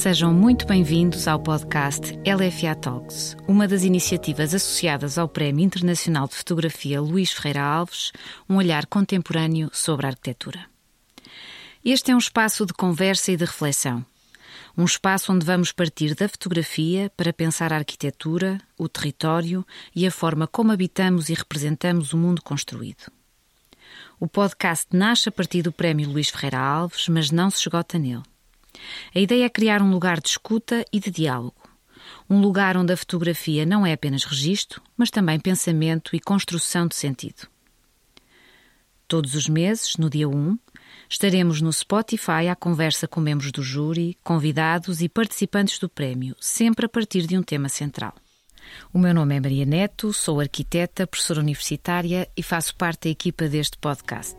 Sejam muito bem-vindos ao podcast LFA Talks, uma das iniciativas associadas ao Prémio Internacional de Fotografia Luís Ferreira Alves, um olhar contemporâneo sobre a arquitetura. Este é um espaço de conversa e de reflexão. Um espaço onde vamos partir da fotografia para pensar a arquitetura, o território e a forma como habitamos e representamos o mundo construído. O podcast nasce a partir do Prémio Luís Ferreira Alves, mas não se esgota nele. A ideia é criar um lugar de escuta e de diálogo. Um lugar onde a fotografia não é apenas registro, mas também pensamento e construção de sentido. Todos os meses, no dia 1, estaremos no Spotify à conversa com membros do júri, convidados e participantes do prémio, sempre a partir de um tema central. O meu nome é Maria Neto, sou arquiteta, professora universitária e faço parte da equipa deste podcast.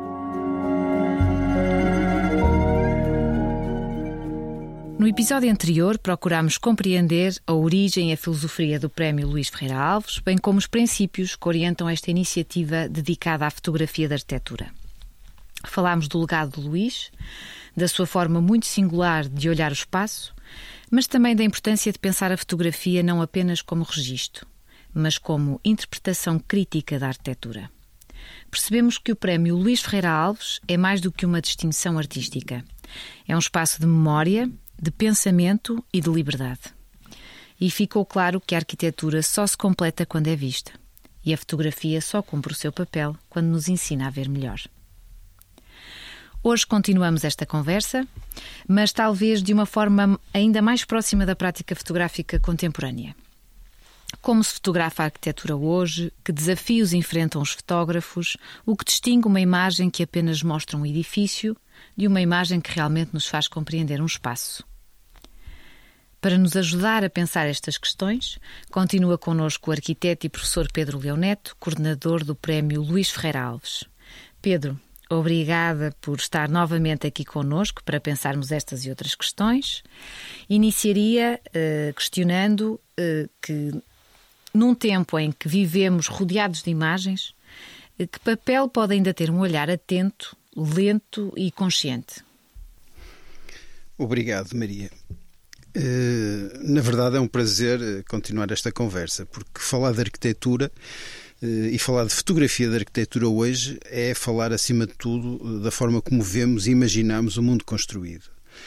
No episódio anterior, procurámos compreender a origem e a filosofia do Prémio Luís Ferreira Alves, bem como os princípios que orientam esta iniciativa dedicada à fotografia da arquitetura. Falámos do legado de Luís, da sua forma muito singular de olhar o espaço, mas também da importância de pensar a fotografia não apenas como registro, mas como interpretação crítica da arquitetura. Percebemos que o Prémio Luís Ferreira Alves é mais do que uma distinção artística. É um espaço de memória, de pensamento e de liberdade. E ficou claro que a arquitetura só se completa quando é vista. E a fotografia só cumpre o seu papel quando nos ensina a ver melhor. Hoje continuamos esta conversa, mas talvez de uma forma ainda mais próxima da prática fotográfica contemporânea. Como se fotografa a arquitetura hoje, que desafios enfrentam os fotógrafos, o que distingue uma imagem que apenas mostra um edifício de uma imagem que realmente nos faz compreender um espaço. Para nos ajudar a pensar estas questões, continua connosco o arquiteto e professor Pedro Leão Neto, coordenador do Prémio Luís Ferreira Alves. Pedro, obrigada por estar novamente aqui connosco para pensarmos estas e outras questões. Iniciaria questionando que, num tempo em que vivemos rodeados de imagens, que papel pode ainda ter um olhar atento, lento e consciente? Obrigado, Maria. Na verdade é um prazer continuar esta conversa, porque falar de arquitetura e falar de fotografia da arquitetura hoje é falar, acima de tudo, da forma como vemos e imaginamos o mundo construído.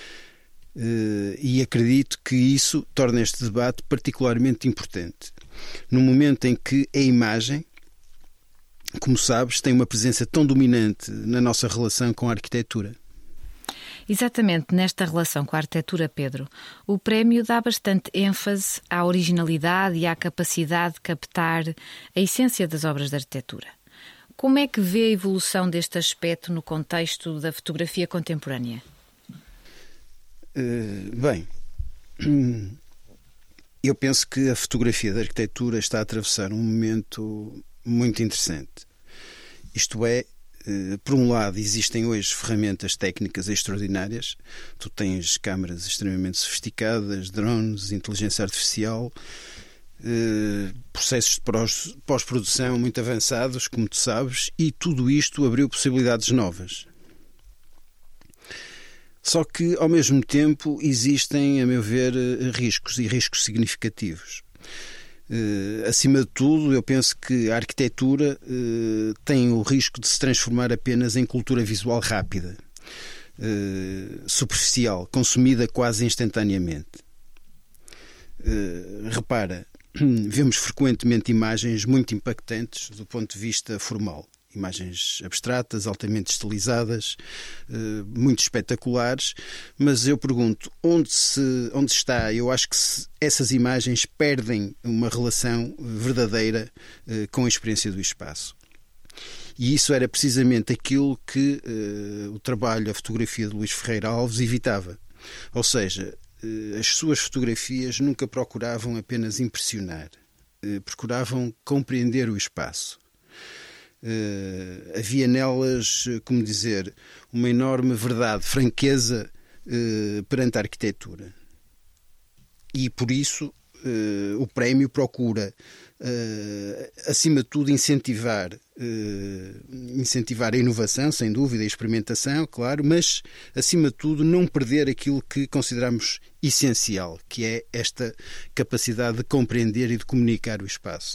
E acredito que isso torna este debate particularmente importante. No momento em que a imagem, como sabes, tem uma presença tão dominante na nossa relação com a arquitetura. Exatamente nesta relação com a arquitetura, Pedro, o prémio dá bastante ênfase à originalidade e à capacidade de captar a essência das obras de arquitetura. Como é que vê a evolução deste aspecto no contexto da fotografia contemporânea? Bem, eu penso que a fotografia da arquitetura está a atravessar um momento muito interessante. Isto é, por um lado, existem hoje ferramentas técnicas extraordinárias. Tu tens câmaras extremamente sofisticadas, drones, inteligência artificial, processos de pós-produção muito avançados, como tu sabes, e tudo isto abriu possibilidades novas. Só que, ao mesmo tempo, existem, a meu ver, riscos e riscos significativos. Acima de tudo, eu penso que a arquitetura tem o risco de se transformar apenas em cultura visual rápida, superficial, consumida quase instantaneamente. Repara, vemos frequentemente imagens muito impactantes do ponto de vista formal. Imagens abstratas, altamente estilizadas, muito espetaculares, mas eu pergunto, onde está? Eu acho que essas imagens perdem uma relação verdadeira com a experiência do espaço. E isso era precisamente aquilo que o trabalho, a fotografia de Luís Ferreira Alves evitava. Ou seja, as suas fotografias nunca procuravam apenas impressionar, procuravam compreender o espaço. Havia nelas, como dizer, uma enorme verdade, franqueza perante a arquitetura. E por isso o prémio procura, acima de tudo, incentivar a inovação, sem dúvida, a experimentação, claro, mas, acima de tudo, não perder aquilo que consideramos essencial, que é esta capacidade de compreender e de comunicar o espaço.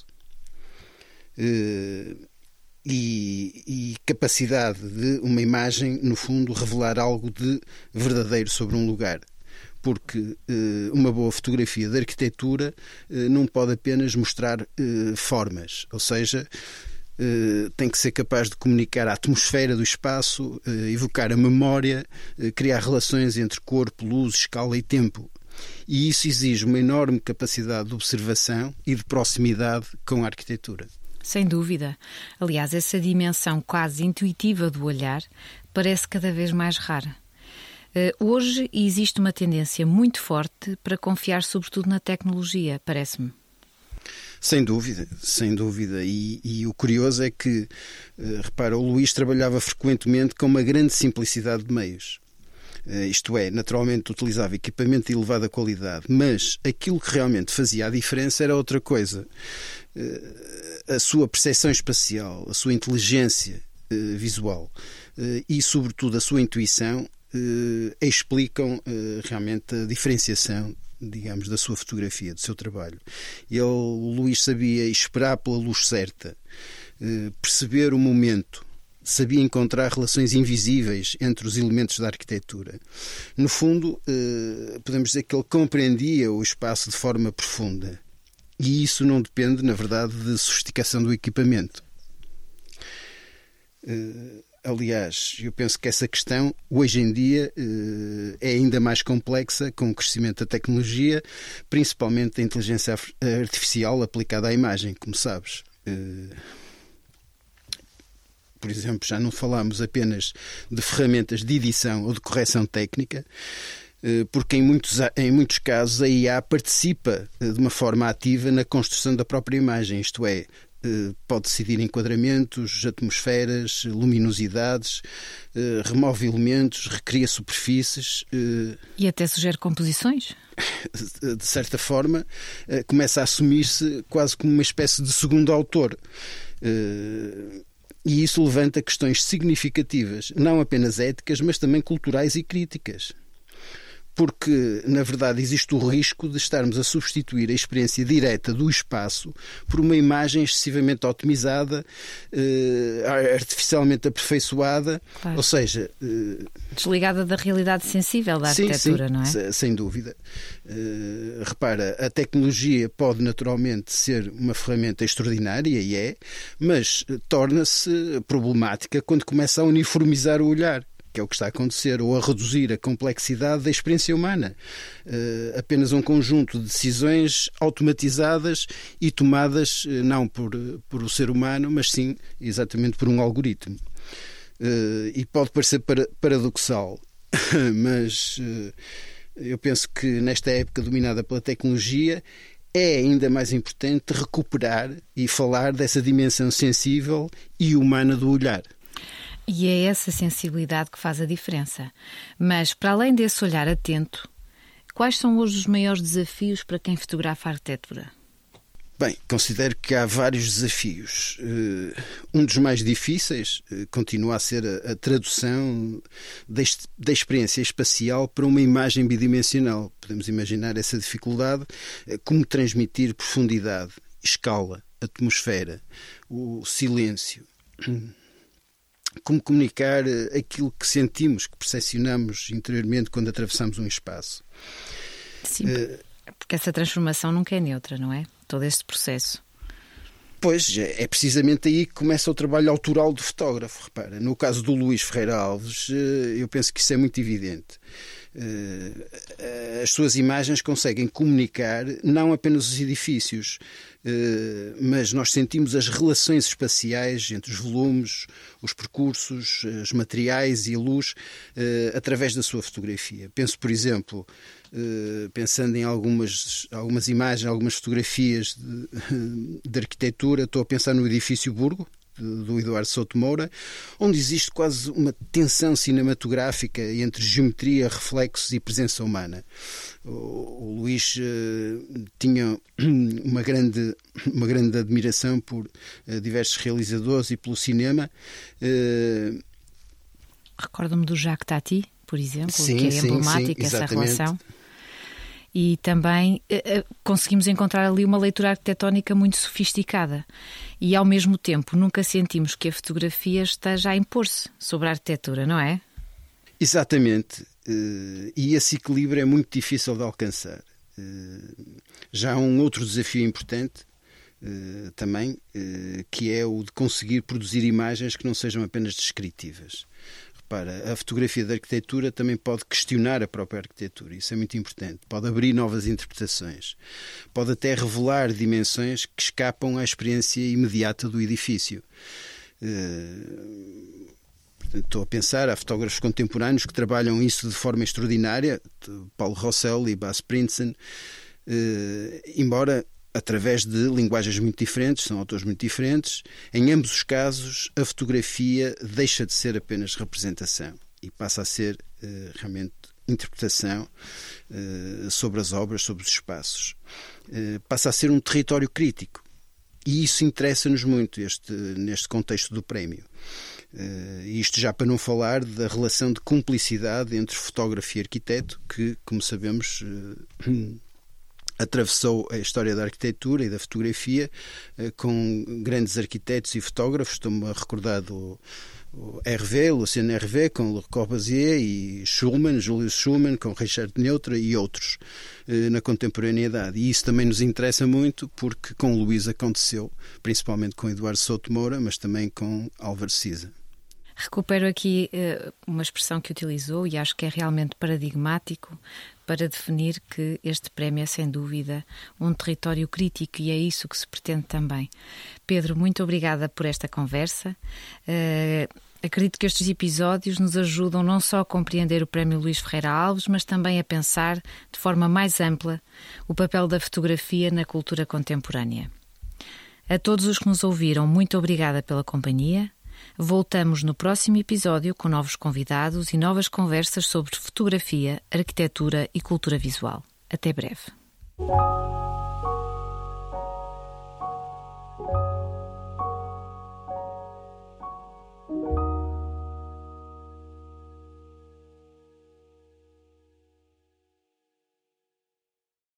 E capacidade de uma imagem, no fundo, revelar algo de verdadeiro sobre um lugar. Porque uma boa fotografia de arquitetura não pode apenas mostrar formas, ou seja, tem que ser capaz de comunicar a atmosfera do espaço, evocar a memória, criar relações entre corpo, luz, escala e tempo. E isso exige uma enorme capacidade de observação e de proximidade com a arquitetura. Sem dúvida. Aliás, essa dimensão quase intuitiva do olhar parece cada vez mais rara. Hoje existe uma tendência muito forte para confiar sobretudo na tecnologia, parece-me. Sem dúvida, sem dúvida. E o curioso é que, repara, o Luís trabalhava frequentemente com uma grande simplicidade de meios. Isto é, naturalmente utilizava equipamento de elevada qualidade, mas aquilo que realmente fazia a diferença era outra coisa. A sua percepção espacial, a sua inteligência visual e, sobretudo, a sua intuição explicam realmente a diferenciação, digamos, da sua fotografia, do seu trabalho. O Luís sabia esperar pela luz certa, perceber o momento, sabia encontrar relações invisíveis entre os elementos da arquitetura. No fundo, podemos dizer que ele compreendia o espaço de forma profunda. E isso não depende, na verdade, de sofisticação do equipamento. Aliás, eu penso que essa questão, hoje em dia, é ainda mais complexa com o crescimento da tecnologia, principalmente da inteligência artificial aplicada à imagem, como sabes. Por exemplo, já não falamos apenas de ferramentas de edição ou de correção técnica, porque em muitos casos a IA participa de uma forma ativa na construção da própria imagem, isto é, pode decidir enquadramentos, atmosferas, luminosidades, remove elementos, recria superfícies. E até sugere composições? De certa forma, começa a assumir-se quase como uma espécie de segundo autor. E isso levanta questões significativas, não apenas éticas, mas também culturais e críticas. Porque, na verdade, existe o risco de estarmos a substituir a experiência direta do espaço por uma imagem excessivamente otimizada, artificialmente aperfeiçoada, claro. Ou seja... desligada da realidade sensível da arquitetura, sim, não é? Sem dúvida. Repara, a tecnologia pode naturalmente ser uma ferramenta extraordinária, e é, mas torna-se problemática quando começa a uniformizar o olhar, que é o que está a acontecer, ou a reduzir a complexidade da experiência humana. Apenas um conjunto de decisões automatizadas e tomadas não por o ser humano, mas sim exatamente por um algoritmo. E pode parecer paradoxal, mas eu penso que nesta época dominada pela tecnologia é ainda mais importante recuperar e falar dessa dimensão sensível e humana do olhar. E é essa sensibilidade que faz a diferença. Mas, para além desse olhar atento, quais são hoje os maiores desafios para quem fotografa a arquitetura? Bem, considero que há vários desafios. Um dos mais difíceis continua a ser a tradução da experiência espacial para uma imagem bidimensional. Podemos imaginar essa dificuldade, como transmitir profundidade, escala, atmosfera, o silêncio. Como comunicar aquilo que sentimos, que percepcionamos interiormente quando atravessamos um espaço. Sim, porque essa transformação nunca é neutra, não é? Todo este processo. Pois, é precisamente aí que começa o trabalho autoral do fotógrafo. Repara, no caso do Luís Ferreira Alves, eu penso que isso é muito evidente. As suas imagens conseguem comunicar não apenas os edifícios, mas nós sentimos as relações espaciais entre os volumes, os percursos, os materiais e a luz através da sua fotografia. Penso, por exemplo, pensando em algumas imagens, algumas fotografias de arquitetura, estou a pensar no edifício Burgo, do Eduardo Souto Moura, onde existe quase uma tensão cinematográfica entre geometria, reflexos e presença humana. O Luís tinha uma grande admiração por diversos realizadores e pelo cinema. Recordo-me do Jacques Tati, por exemplo, sim, que é emblemática essa relação. E também conseguimos encontrar ali uma leitura arquitetónica muito sofisticada. E, ao mesmo tempo, nunca sentimos que a fotografia esteja a impor-se sobre a arquitetura, não é? Exatamente. E esse equilíbrio é muito difícil de alcançar. Já há um outro desafio importante também, que é o de conseguir produzir imagens que não sejam apenas descritivas. Repara, a fotografia da arquitetura também pode questionar a própria arquitetura, isso é muito importante. Pode abrir novas interpretações, pode até revelar dimensões que escapam à experiência imediata do edifício. Portanto, estou a pensar, há fotógrafos contemporâneos que trabalham isso de forma extraordinária, Paulo Rossell e Bas Printzen, embora através de linguagens muito diferentes, são autores muito diferentes. Em ambos os casos, a fotografia deixa de ser apenas representação e passa a ser realmente interpretação sobre as obras, sobre os espaços. Passa a ser um território crítico. E isso interessa-nos muito neste contexto do prémio. Isto já para não falar da relação de cumplicidade entre fotógrafo e arquiteto, que, como sabemos, atravessou a história da arquitetura e da fotografia com grandes arquitetos e fotógrafos. Estou-me a recordar do Hervé, Lucien Hervé, com Le Corbusier, e Julius Schumann, com Richard Neutra e outros na contemporaneidade. E isso também nos interessa muito porque com o Luís aconteceu, principalmente com Eduardo Souto Moura, mas também com Álvaro Siza. Recupero aqui uma expressão que utilizou e acho que é realmente paradigmático para definir que este prémio é, sem dúvida, um território crítico, e é isso que se pretende também. Pedro, muito obrigada por esta conversa. Acredito que estes episódios nos ajudam não só a compreender o Prémio Luís Ferreira Alves, mas também a pensar de forma mais ampla o papel da fotografia na cultura contemporânea. A todos os que nos ouviram, muito obrigada pela companhia. Voltamos no próximo episódio com novos convidados e novas conversas sobre fotografia, arquitetura e cultura visual. Até breve.